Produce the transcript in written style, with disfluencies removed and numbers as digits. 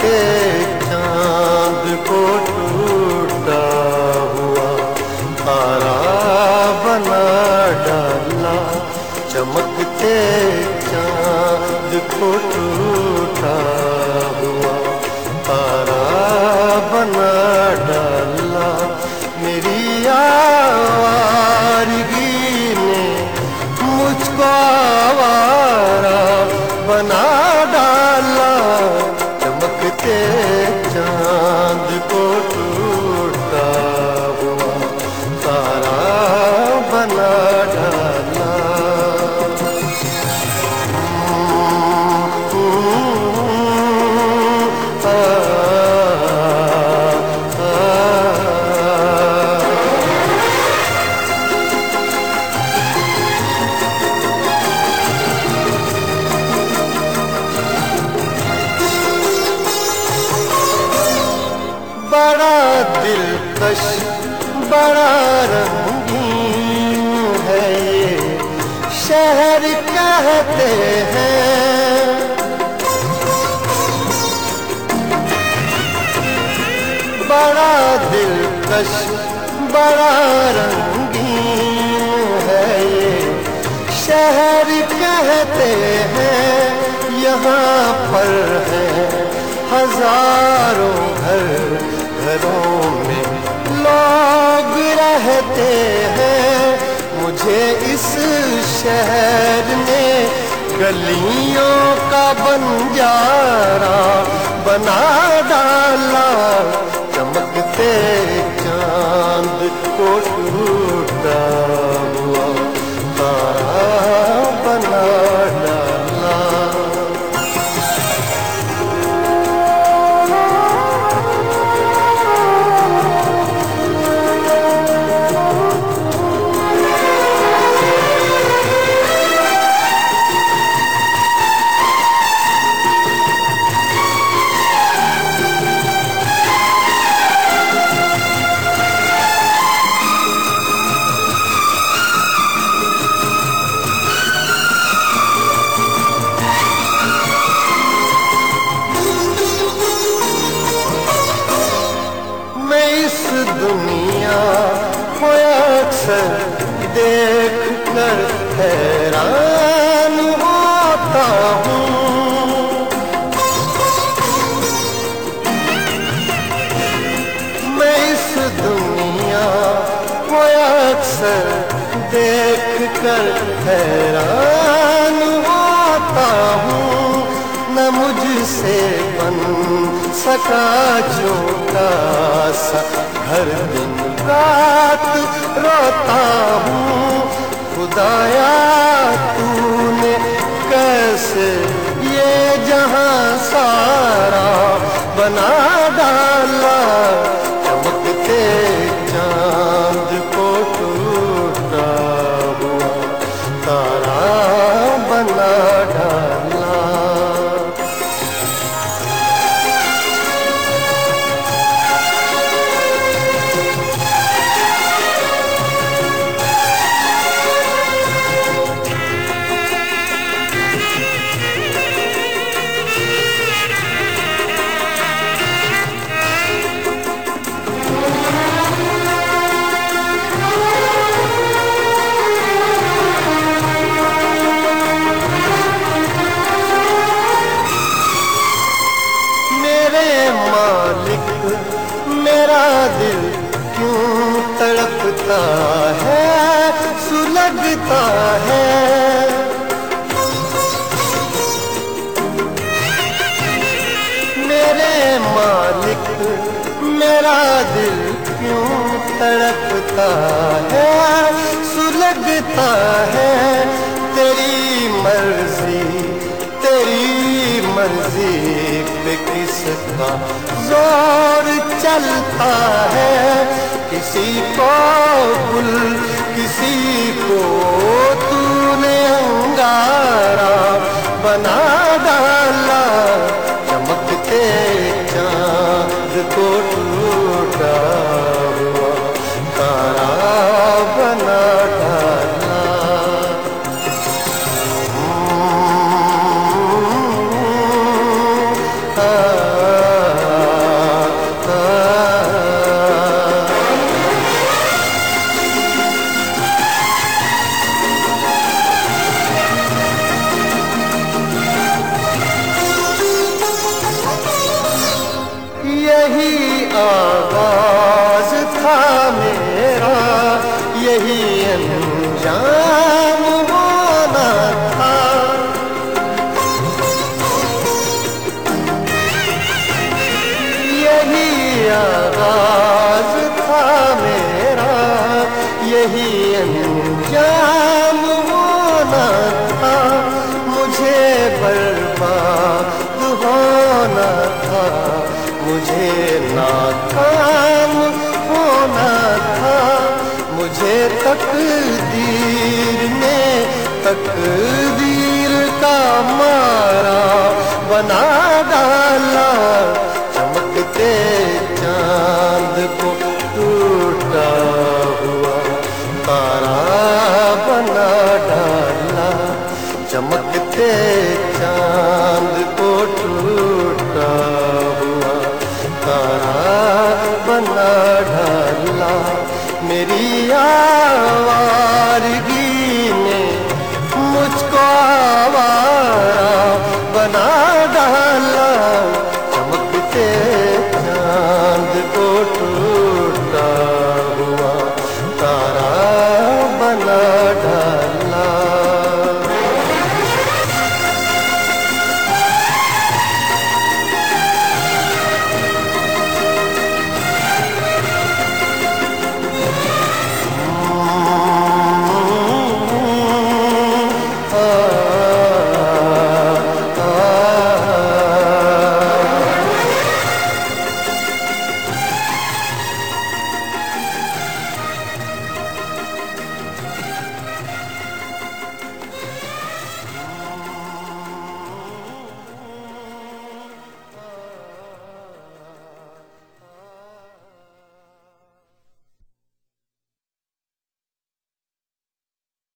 चमकते चांद को टूटा हुआ तारा बना डाला। चमकते चांद को टूटा हुआ तारा बना डाला। मेरी आवारगी ने मुझको आवारा बना डाला। चमकते चांद को टूटा हुआ तारा बना डाला। बड़ा दिलकश बड़ा रंगीन है ये शहर कहते हैं। बड़ा दिलकश बड़ा रंगीन है ये शहर कहते हैं। यहाँ पर है हजारों घर, घरों में लोग रहते हैं। मुझे इस शहर ने गलियों का बंजारा बना डाला। चमकते चांद को टूटा हुआ तारा बना डाला। दुनिया को अक्सर देख कर हैरान होता हूँ। मैं इस दुनिया को अक्सर देख कर हैरान होता हूँ। न मुझसे बन सका छोटा सा हर दिन रात रोता हूँ। खुदाया तूने कैसे ये जहां सारा बना डाला। चमकते चांद को टूटा हुआ तारा बना डाला। मेरा दिल क्यों तड़पता है, सुलगता है। मेरे मालिक मेरा दिल क्यों तड़पता है, सुलगता है। तेरी मर्जी पे किसका जोर चलता है। किसी को गुल किसी को तूने अंगारा बना डाला। चमकते चांद को टूटा हुआ तारा बना डाला। ah यही आगाज था मेरा, यही अंजाम होना था। यही आगाज था मेरा, यही अंजाम होना था। मुझे बर्बाद होना था, मुझे नाकाम होना था। मुझे तकदीर ने तकदीर का मारा बना